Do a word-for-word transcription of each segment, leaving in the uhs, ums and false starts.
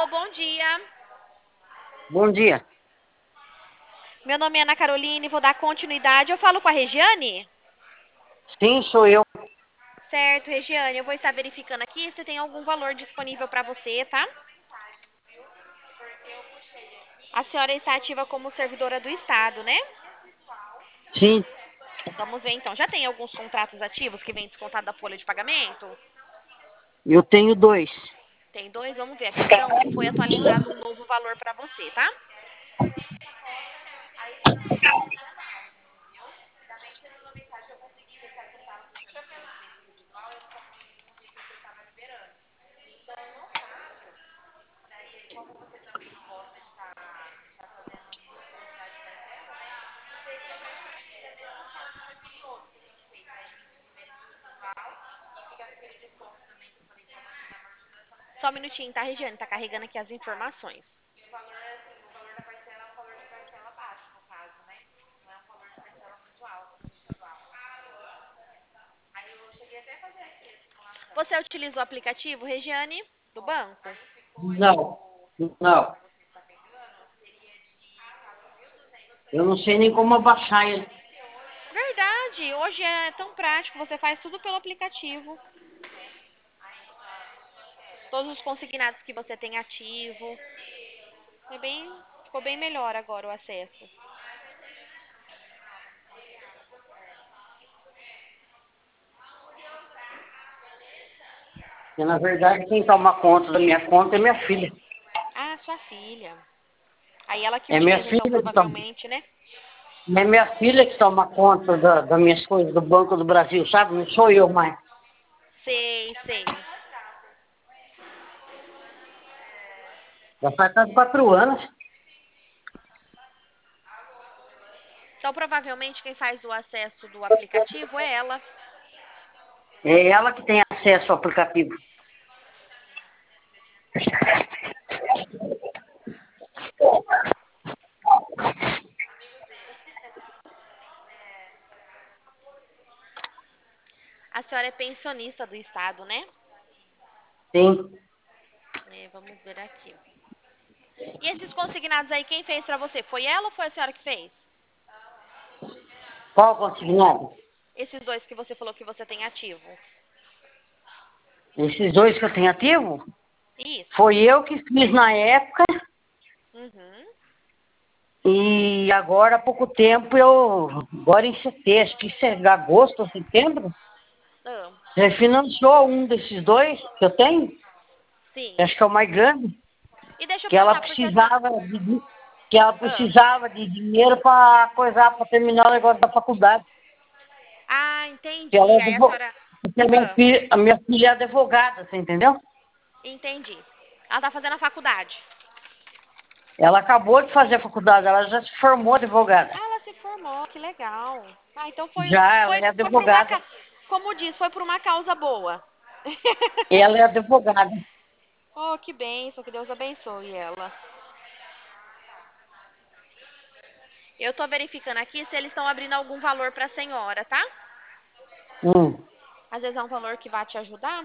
Alô, bom dia. Bom dia. Meu nome é Ana Caroline, vou dar continuidade. Eu falo com a Regiane? Sim, sou eu. Certo, Regiane, eu vou estar verificando aqui se tem algum valor disponível para você, tá? A senhora está ativa como servidora do Estado, né? Sim, Vamos ver então. Já tem alguns contratos ativos que vem descontado da folha de pagamento? eu tenho dois. Tem dois, vamos ver aqui então se foi atualizado um novo valor para você, tá? Só um minutinho, tá, Regiane? Tá carregando aqui as informações. Você utiliza o aplicativo, Regiane, do banco? Não, não. Eu não sei nem como abaixar ele. Verdade, hoje é tão prático, você faz tudo pelo aplicativo. Todos os consignados que você tem ativo. É bem, ficou bem melhor agora o acesso. Porque, na verdade, quem toma conta da minha conta é minha filha. Ah, sua filha. Aí ela que É minha utiliza então filha que toma. provavelmente, né? É minha filha que toma conta da, das minhas coisas do Banco do Brasil, sabe? Não sou eu mais. Sei, sei. Já faz quase quatro anos. Então provavelmente quem faz o acesso do aplicativo é ela. É ela que tem acesso ao aplicativo. A senhora é pensionista do estado, né? Sim. É, vamos ver aqui. E esses consignados aí, quem fez pra você? Foi ela ou foi a senhora que fez? Qual o consignado? Esses dois que você falou que você tem ativo. Esses dois que eu tenho ativo, Isso. foi eu que fiz na época. Uhum. E agora, há pouco tempo, eu, agora em setembro, acho que isso é agosto ou setembro, Ah, refinanciou um desses dois que eu tenho, que sim. acho que é o mais grande, E deixa eu que ela perguntar, porque assim. precisava de, que ela Ah, precisava de dinheiro para coisar, para terminar o negócio da faculdade. ah, Que ela é entendi. Aí a advo- senhora. porque a minha Ah, filha, a minha filha é advogada, você entendeu? entendi. Ela tá fazendo a faculdade. Ela acabou de fazer a faculdade, ela já se formou advogada. Ah, ela se formou, que legal. Ah, então foi, Já, ela foi, é foi por uma, advogada. ca- como diz, foi por uma causa boa. Ela é advogada. Oh, que bênção, que Deus abençoe ela. Eu tô verificando aqui se eles estão abrindo algum valor pra senhora, tá? Hum. Às vezes é um valor que vai te ajudar.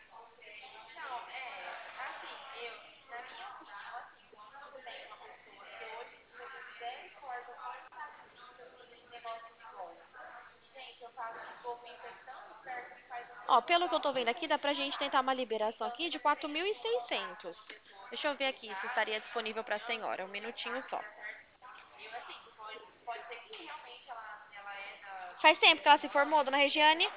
Ó, pelo que eu tô vendo aqui, dá pra gente tentar uma liberação aqui de quatro mil e seiscentos. Deixa eu ver aqui se estaria disponível pra senhora. Um minutinho só. Faz tempo que ela se formou, dona Regiane?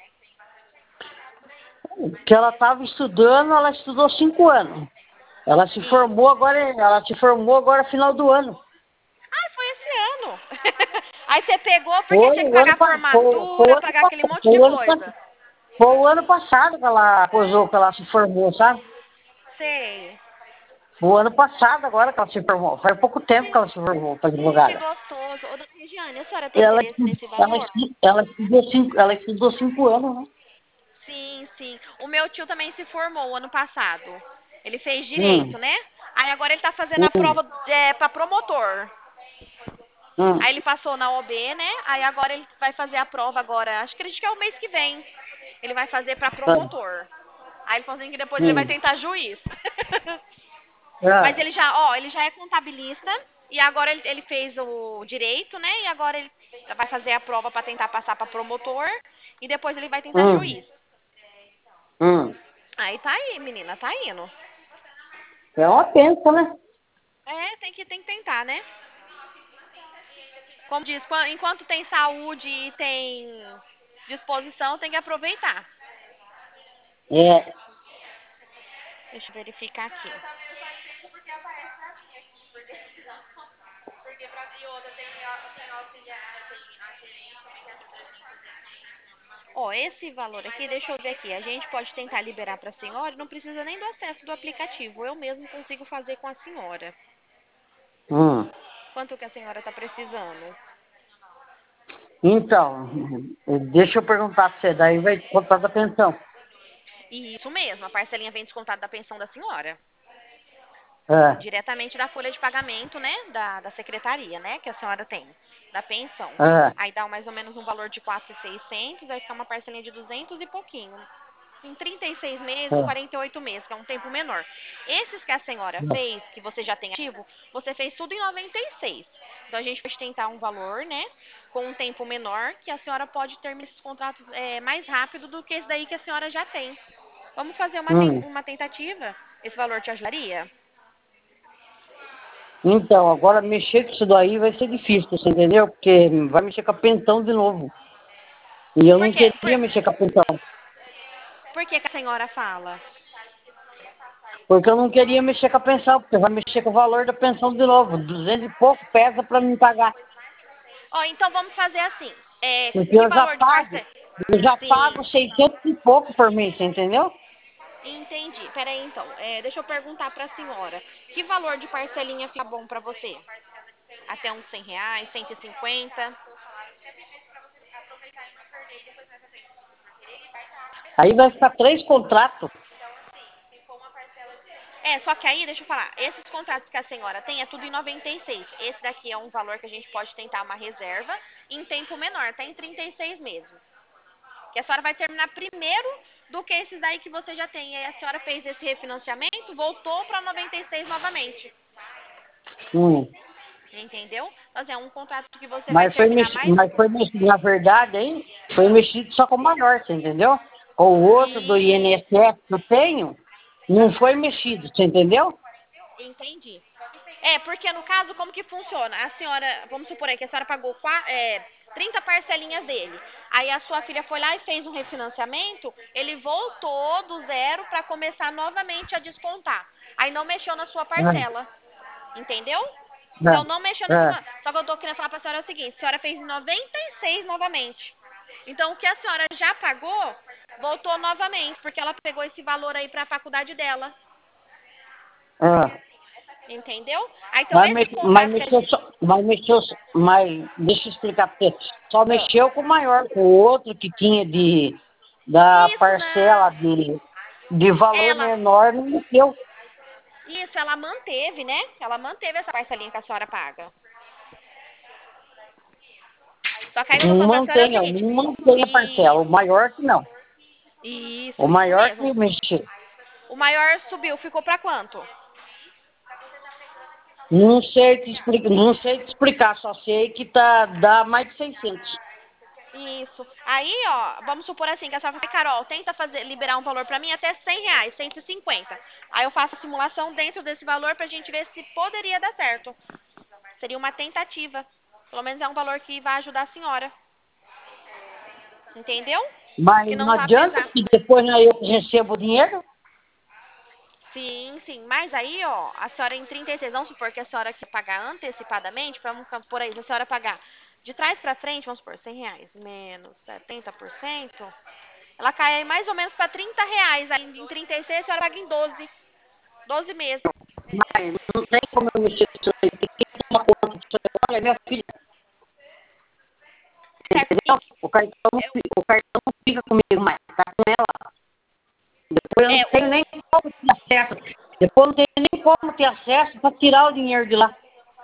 Que ela estava estudando, ela estudou cinco anos. Ela se Sim. formou agora, ela se formou agora final do ano. Ah, foi esse ano. Aí você pegou porque Foi tinha que o ano, pagar pa- foi, foi o formatura, ano, pagar pa- aquele monte foi de o ano, pa- coisa. foi o ano passado que ela coisou, que ela se formou, sabe? Sei. Foi o ano passado agora que ela se formou. Faz pouco tempo que ela se formou para Que advogada. gostoso. Ô, dona Regiane, a senhora tem Ela, interesse estu- nesse ela, valor? estu- ela, estudou cinco, ela estudou cinco anos, né? Sim, sim. O meu tio também se formou ano passado. Ele fez Hum, direito, né? Aí agora ele tá fazendo a hum, prova é, para promotor. Aí hum, ele passou na O B, né? Aí agora ele vai fazer a prova agora. Acho que acredito que é o mês que vem. Ele vai fazer para tá, promotor. Aí ele falou assim que depois ele vai hum. tentar juiz. Mas Ah, ele já, ó, ele já é contabilista e agora ele, ele fez o direito, né? E agora ele vai fazer a prova para tentar passar para promotor e depois ele vai tentar hum, juiz. hum. Aí tá aí, menina, tá indo. É uma pensa, né? É, tem que, tem que tentar, né? Como diz, quan- enquanto tem saúde e tem disposição, tem que aproveitar. É, Deixa eu verificar aqui. Ó, esse valor aqui, deixa eu ver aqui. A gente pode tentar liberar para a senhora, não precisa nem do acesso do aplicativo. Eu mesmo consigo fazer com a senhora. hum. Quanto que a senhora está precisando? Então, deixa eu perguntar pra você, daí vai contar da pensão. E isso mesmo, a parcelinha vem descontada da pensão da senhora. É, Diretamente da folha de pagamento, né? Da, da secretaria, né? Que a senhora tem. Da pensão. é, Aí dá mais ou menos um valor de quatro mil e seiscentos, vai ficar uma parcelinha de duzentos e pouquinho. Em trinta e seis meses, é, quarenta e oito meses, que é um tempo menor. Esses que a senhora fez, que você já tem ativo, você fez tudo em noventa e seis. Então a gente pode tentar um valor, né? Com um tempo menor, que a senhora pode terminar esses contratos é, mais rápido do que esse daí que a senhora já tem. Vamos fazer uma, ten- hum. uma tentativa? Esse valor te ajudaria? Então, agora mexer com isso daí vai ser difícil, você entendeu? Porque vai mexer com a pensão de novo. E eu Por não quê? Por, queria mexer com a pensão. por que, que a senhora fala? Porque eu não queria mexer com a pensão, porque vai mexer com o valor da pensão de novo. Duzentos e pouco pesa para me pagar. Ó, então vamos fazer assim. É, Porque que eu já valor de pago, parcela? eu já Sim, pago seiscentos e pouco por mês, você entendeu? entendi. Peraí, então. É, deixa eu perguntar para a senhora. Que valor de parcelinha fica bom para você? Até uns cem reais, cento e cinquenta? Aí vai ficar três contratos. É, só que aí, deixa eu falar. Esses contratos que a senhora tem é tudo em noventa e seis. Esse daqui é um valor que a gente pode tentar uma reserva em tempo menor, tá em trinta e seis meses. Que a senhora vai terminar primeiro do que esses daí que você já tem. E aí a senhora fez esse refinanciamento, voltou para noventa e seis novamente. Hum. Entendeu? Então, assim, é um contrato que você vai Mas foi terminar mexido, mais. mas foi mexido, na verdade, aí, foi mexido só com o maior, você entendeu? O outro do E. I N S S que eu tenho, não foi Aham, mexido, você entendeu? entendi. É, porque no caso, como que funciona? A senhora, vamos supor aí que a senhora pagou qua- é, trinta parcelinhas dele. Aí a sua filha foi lá e fez um refinanciamento, ele voltou do zero para começar novamente a descontar. Aí não mexeu na sua parcela. Entendeu? Então não mexeu É, na é, sua. Só que eu tô querendo falar pra senhora é o seguinte: a senhora fez em noventa e seis novamente. Então o que a senhora já pagou, voltou novamente, porque ela pegou esse valor aí pra faculdade dela. é. Entendeu? Aí então Mas, esse me- mas contrato que a mexeu gente. só, mas mexeu, só- mas deixa eu explicar pra você. Só Ah, mexeu com o maior, com o outro que tinha de, da isso parcela não. de, de valor Ela. menor, não mexeu. Isso, ela manteve, né? Ela manteve essa parcelinha que a senhora paga. Só que aí eu tô Não falando pra senhora é o mantém, ó, seguinte. não mantém a parcela. O Isso, maior que não. O isso, isso maior mesmo. que mexeu. O maior subiu, ficou pra quanto? Não sei te explicar, não sei te explicar, só sei que tá, dá mais de seiscentos. Isso. Aí, ó, vamos supor assim, que a senhora fala, Carol, tenta fazer, liberar um valor pra mim até cem reais, cento e cinquenta. Aí eu faço a simulação dentro desse valor pra gente ver se poderia dar certo. Seria uma tentativa. Pelo menos é um valor que vai ajudar a senhora. Entendeu? Que Mas não não vai adianta pesar. que depois não é eu que recebo o dinheiro. Sim, sim. Mas aí, ó, a senhora em trinta e seis, vamos supor que a senhora quer pagar antecipadamente, vamos por aí, se a senhora pagar de trás pra frente, vamos supor, cem reais menos setenta por cento, ela cai aí mais ou menos para trinta reais. Aí em trinta e seis a senhora paga em doze. doze meses. Mas não tem como eu mexer com isso aí. Tem que ter uma conta disso aí. Olha, minha filha, Certo? E, entendeu? O cartão, não é, fi- o cartão não fica comigo mais, tá com ela. Depois eu não é, tenho o. nem como ter acesso. Depois eu não tenho nem como ter acesso para tirar o dinheiro de lá.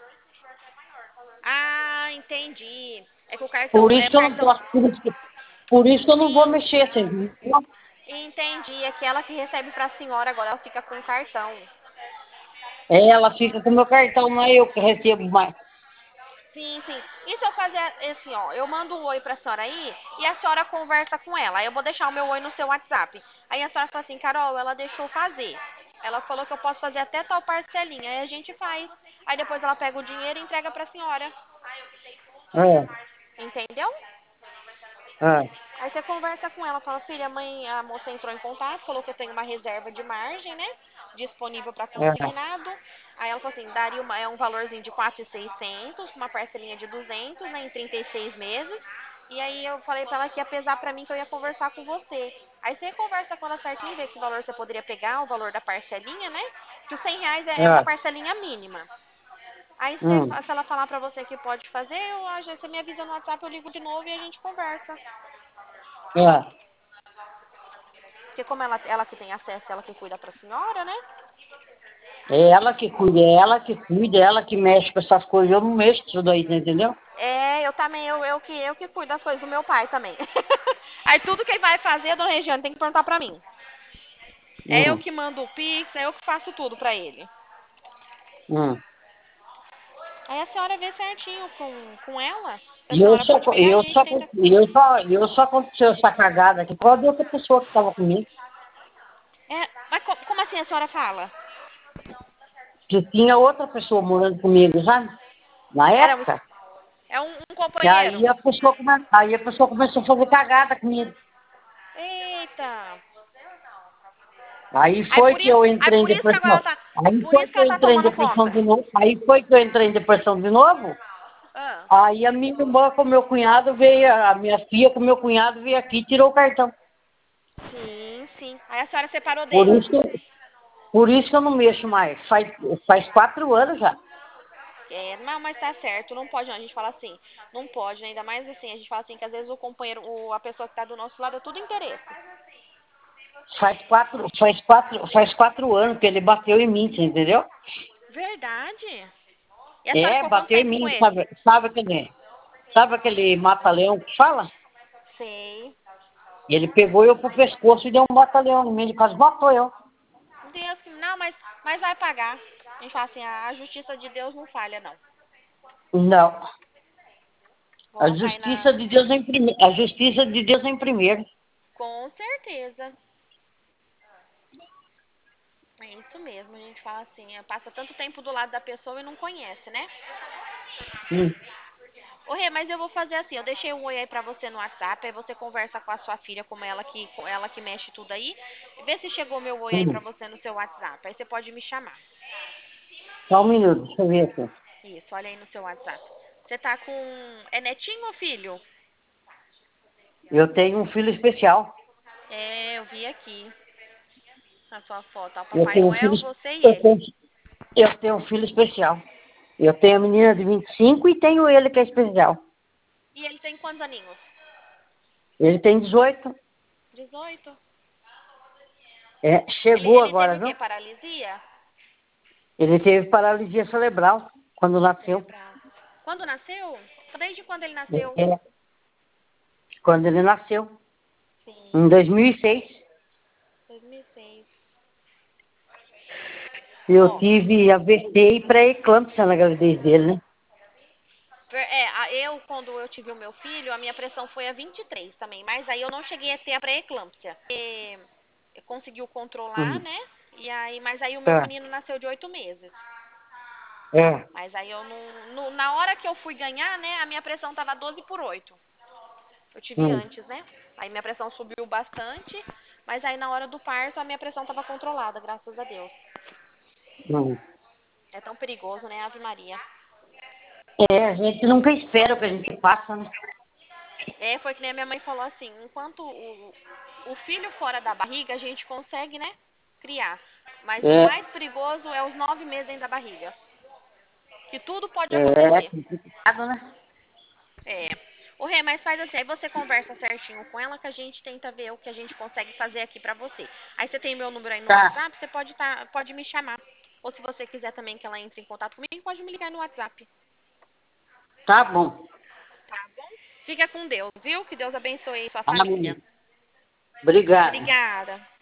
Ah, entendi. É que o Por cartão. É isso o que eu não cartão. posso, por isso que, por isso que eu não vou Sim, mexer, você entendeu? entendi. É que ela que recebe pra senhora agora, ela fica com o cartão. É, ela fica com o meu cartão, não é eu que recebo mais. Sim, sim. E se eu fazer assim, ó, eu mando um oi pra senhora aí e a senhora conversa com ela. Aí eu vou deixar o meu oi no seu WhatsApp. Aí a senhora fala assim, Carol, ela deixou fazer. Ela falou que eu posso fazer até tal parcelinha. Aí a gente faz. Aí depois ela pega o dinheiro e entrega pra senhora. É, Entendeu? é, Aí você conversa com ela, fala, filha, a mãe, a moça entrou em contato, falou que eu tenho uma reserva de margem, né? Disponível para é, consignado. Aí ela falou assim, daria uma, é um valorzinho de quatro mil e seiscentos, uma parcelinha de duzentos, né, em trinta e seis meses. E aí eu falei para ela que ia pesar para mim que eu ia conversar com você. Aí você conversa com ela certinho, vê que valor você poderia pegar, o valor da parcelinha, né? Que os cem reais é uma é. parcelinha mínima. Aí você, Hum, se ela falar para você que pode fazer, eu, a gente- você me avisa no WhatsApp, eu ligo de novo e a gente conversa. é. Porque como ela, ela que tem acesso, ela que cuida pra senhora, né? É ela que cuida, é ela que cuida, é ela que mexe com essas coisas. Eu não mexo com isso daí, tá entendeu? É, eu também, eu, eu, que, eu que cuido das coisas do meu pai também. Aí tudo que ele vai fazer, dona Regiane, tem que perguntar pra mim. É eu Hum, que mando o Pix, é eu que faço tudo pra ele. hum. Aí a senhora vê certinho com, com ela. Se a E eu senhora só, pode pegar, a eu gente só, tenta. eu só, eu só aconteceu essa cagada aqui. Qual a outra pessoa que estava comigo? É, mas co- como assim a senhora fala? Que tinha outra pessoa morando comigo, sabe? Na Era um, época. é um, um E companheiro? aí a pessoa, come, aí a pessoa começou a fazer cagada comigo. Eita. Aí Aí foi por que isso, eu aí entrei em por isso que agora ela depressão. tá. Aí Por foi isso que que eu ela tá entrei em tomando depressão conta. de novo. Aí foi que eu entrei em depressão de novo. Ah. Aí a minha irmã com meu cunhado veio, a minha filha com meu cunhado veio aqui e tirou o cartão. Sim, sim. Aí a senhora separou Por deles. isso, que- por isso que eu não mexo mais. Faz, faz quatro anos já. É, não, mas tá certo, não pode não. A gente fala assim, não pode, né? Ainda mais assim, a gente fala assim que às vezes o companheiro, o, a pessoa que tá do nosso lado é tudo interesse. Faz quatro, faz quatro, faz quatro anos que ele bateu em mim, você entendeu? Verdade? E a senhora É, ficou quanto bateu em tempo com mim, ele? sabe, sabe aquele, sabe aquele mata-leão que fala? Sei. Ele pegou eu pro pescoço e deu um mata-leão em mim, ele quase matou eu. Deus, que- não, mas, mas vai pagar. A gente fala assim, a, a justiça de Deus não falha, não. Não. A Colocar aí justiça na. de Deus é em primeiro. A justiça de Deus é em primeiro. Com certeza. É isso mesmo, a gente fala assim, é, passa tanto tempo do lado da pessoa e não conhece, né? Hum, Ô, Rê, mas eu vou fazer assim, eu deixei um oi aí pra você no WhatsApp, aí você conversa com a sua filha, como ela que, com ela que mexe tudo aí. Vê se chegou meu oi aí pra hum. você no seu WhatsApp. Aí você pode me chamar. Só um minuto, deixa eu ver aqui. Isso, olha aí no seu WhatsApp. Você tá com. É netinho ou filho? Eu tenho um filho especial. É, eu vi aqui na sua foto. Ó, Eu Papai tenho um filho, Noel, você e eu ele. tenho, eu tenho um filho especial. Eu tenho a menina de vinte e cinco e tenho ele que é especial. E ele tem quantos aninhos? Ele tem dezoito. Dezoito. É, Ele, chegou ele teve agora, o quê? viu? Paralisia? Ele teve paralisia cerebral quando nasceu. Cerebral. Quando nasceu? Desde quando ele nasceu? É, é, quando ele nasceu, em Sim, dois mil e seis. dois mil e seis. Eu Ó, tive A V C e pré-eclâmpsia na gravidez dele, né? per- é, a- eu, quando eu tive o meu filho, a minha pressão foi a vinte e três também, mas aí eu não cheguei a ter a pré-eclâmpsia. E conseguiu controlar, Hum, né? E aí, mas aí o meu tá. menino nasceu de oito meses. É. Mas aí eu não, no- na hora que eu fui ganhar, né, a minha pressão tava doze por oito. Eu tive Hum, antes, né? Aí minha pressão subiu bastante, mas aí na hora do parto a minha pressão tava controlada, graças a Deus. hum. É tão perigoso, né, Ave Maria? É, a gente nunca espera o que a gente passa, né? É, foi que nem a minha mãe falou assim, enquanto o, o filho fora da barriga, a gente consegue, né, criar. Mas o É, mais perigoso é os nove meses dentro da barriga. Que tudo pode é acontecer. complicado, né? É. O Rê, mas faz assim, aí você conversa certinho com ela que a gente tenta ver o que a gente consegue fazer aqui pra você. Aí você tem meu número aí no Tá, WhatsApp, você pode, tá, pode me chamar. Ou se você quiser também que ela entre em contato comigo, pode me ligar no WhatsApp. tá bom. Tá bom? Fica com Deus, viu? Que Deus abençoe sua família. Amém. Obrigado. Obrigada.